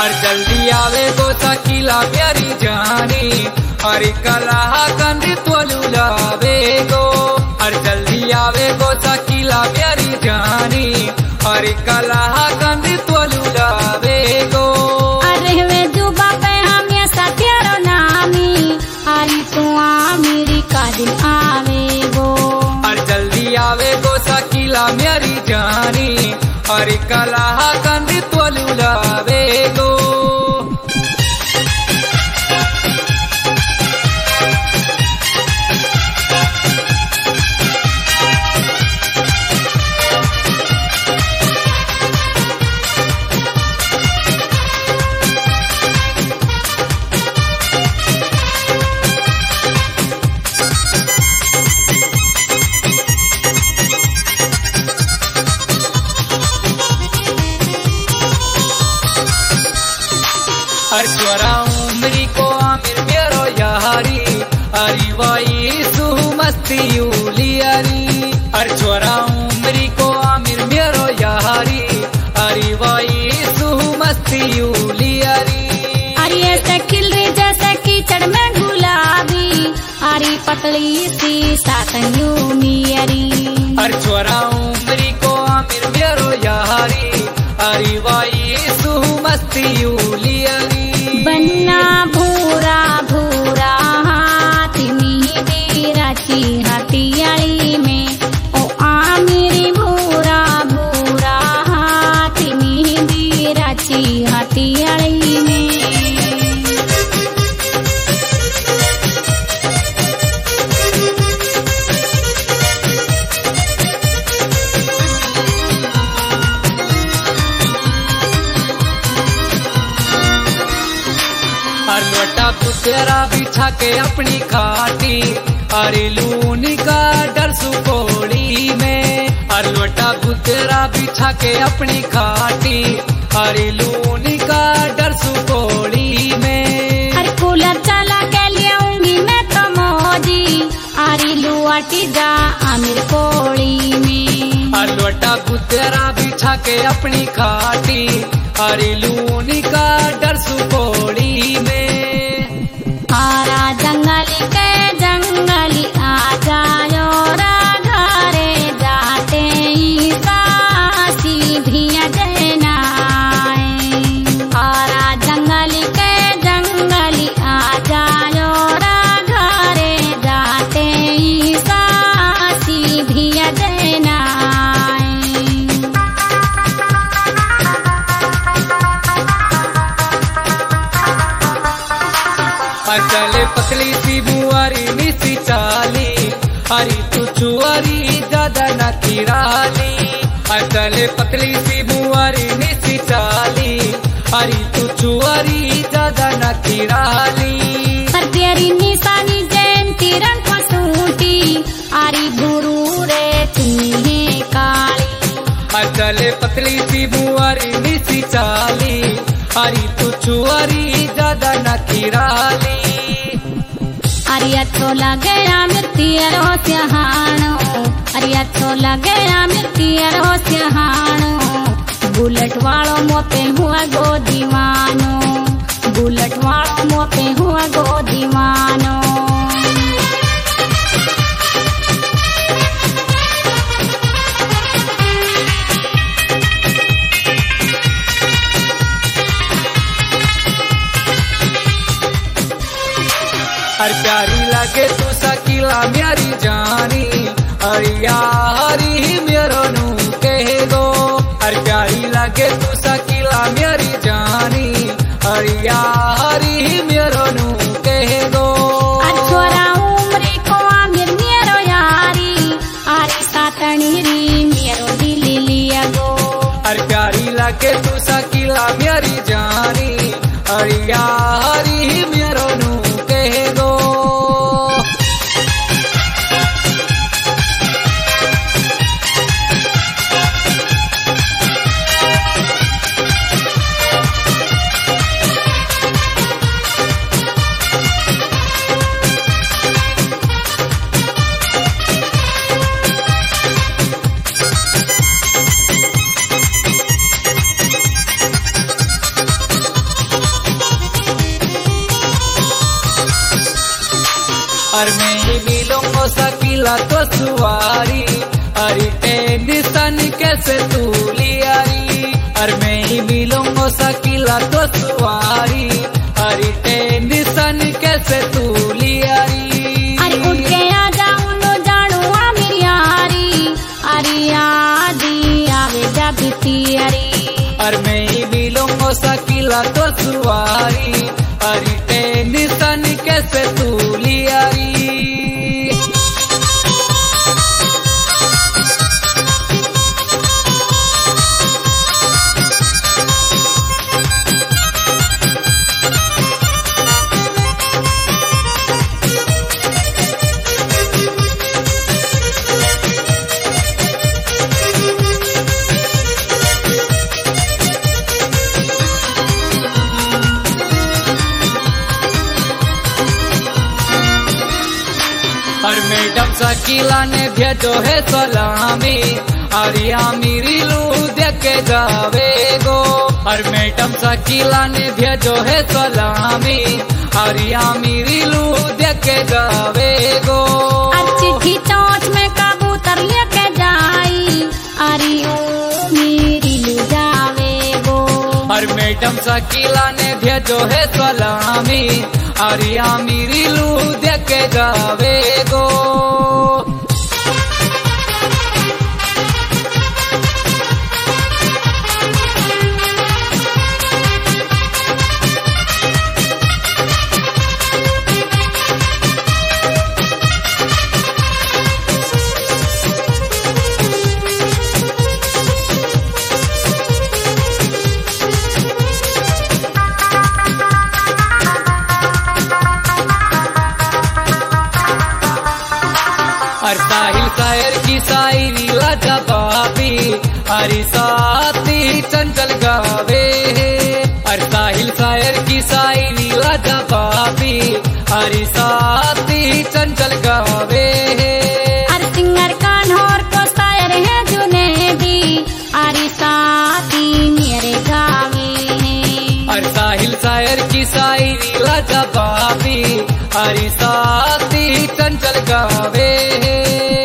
और जल्दी आवे गो सकीला प्यारी जानी हरी कला कंदी तोलू लावे गो और जल्दी आवे गो सकीला प्यारी जानी हरी कला कंदी तोलू लावे गो अरे वे जुबा पे हम ये सत्यारो नामी हरी तू मेरी का दिन आवे गो और जल्दी आवे गो सकीला मेरी जानी हरी कला कंदी तोलू लावे गो हर चोरा उम्री को आमिर मेरो यारी अरी वाई सुमस्ती उली अरी हर चोरा उम्री को आमिर मेरो यारी अरी वाई सुमस्ती उली अरी अरे ऐसे खिल रही जैसे कीचड़ में गुलाबी अरे पतली सी सातयू मियरी हर चोरा उम्री को आमिर मेरो यारी अरी वाई सुमस्ती उली अरी बन्ना भूरा भूरा हाथी मेरी रची हथियाली में ओ आमिरी भूरा भूरा हाथी मेरी रची हथियाली में हर लोटा पुतेरा बिछा के अपनी खाटी अरे लूनी का डर सुकोड़ी में हर लोटा पुतेरा बिछा के अपनी खाटी अरे लूनी का डर सुकोड़ी में अरे कूलर चला के लियाऊंगी मैं तो मौजी अरे लुआटी जा आमिर कोड़ी में हर लोटा पुतेरा बिछा के अपनी खाटी अरे लूनी का डर सुकोड़ी में हारा जंगली के जंगली आ जायो रा घरे जाते ही सासी भिया जनाए हारा जंगली के जंगली आ जायो रा घरे जाते ही सासी भिया जनाए चले पतली सी बुआरी निसी चाली हरी तू चुआरी ज्यादा न किराली चले पतली सी बुआरी निसी चाली हरी तू चुआरी ज्यादा न किराली पर तेरी निशानी जयंती रंग पसूटी आरी गुरु रे तुम्हें काली चले पतली सी बुआरी निसी चाली हरी तू चुआरी ज्यादा न किराली अरे अच्छो लगे मिर्तियरो स्याहाणो अरे अच्छो लगे मिर्तियरो स्याहाणो बुलेट वालो मोते हुआ गो दीवानो बुलेट वालो मोते हुआ गो दीवानो हर प्यारी लगे तू सकीला मेरी जानी अरिया हरी मेरो नू कह गो हर प्यारी लगे तू सकीला मेरी जानी अरिया हरी मेरो नू कह गो छोरा उम्री को आमिर मेरो यारी आरी सातनी री मेरो दिली लिया गो हर प्यारी लगे तू सकीला मेरी जानी अरिया हरी मेरो नू कह गो और मैं ही मिलूंगा सकीला तो सुवारी अरे टेंशन कैसे तू लियारी और मैं ही मिलूंगा सकीला तो सुवारी अरे टेंशन कैसे तू लियारी अरे उठ के आ जाऊं लो जाड़ू आ मेरी यारी अरे आदि आवे जब तियारी और मैं ही मिलूंगा सकीला तो सुवारी अरे टेंशन कैसे तू लियारी और मैडम सकीला ने भेजो है सलामी अरिया मेरी लू देख के जावे गो और मैडम सकीला ने भेजो है सलामी अरिया मेरी लू देख के जावे गो चिट्ठी चोंच में कबूतर लेके जाई अरे ओ मेरी लू जावे गो और मैडम सकीला ने भेजो है सलामी अरिया मेरी लू देख के जावे गो और साहिल शायर की शायरी लाजवाबी अरे साथी चंचल गावे और साहिल शायर की शायरी लाजवाबी अरे साथी चंचल गावे अरे सिंगर कान्होर को शायर है जुनेदी अरे साथी मेरे गावे और साहिल शायर की शायरी लाजवाबी अरे साथी चंचल गावे